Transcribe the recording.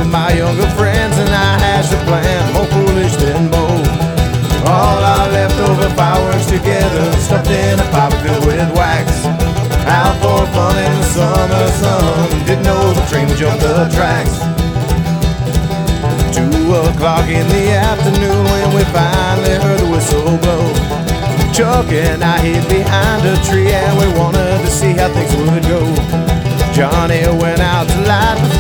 with my younger friends, and I hatched a plan more foolish than bold. All our leftover fireworks together, stuffed in a pipe filled with wax. Out for fun in the summer sun, didn't know the train would jump the tracks. 2 o'clock in the afternoon when we finally heard the whistle blow. Chuck and I hid behind a tree and we wanted to see how things would go. Johnny went out to light the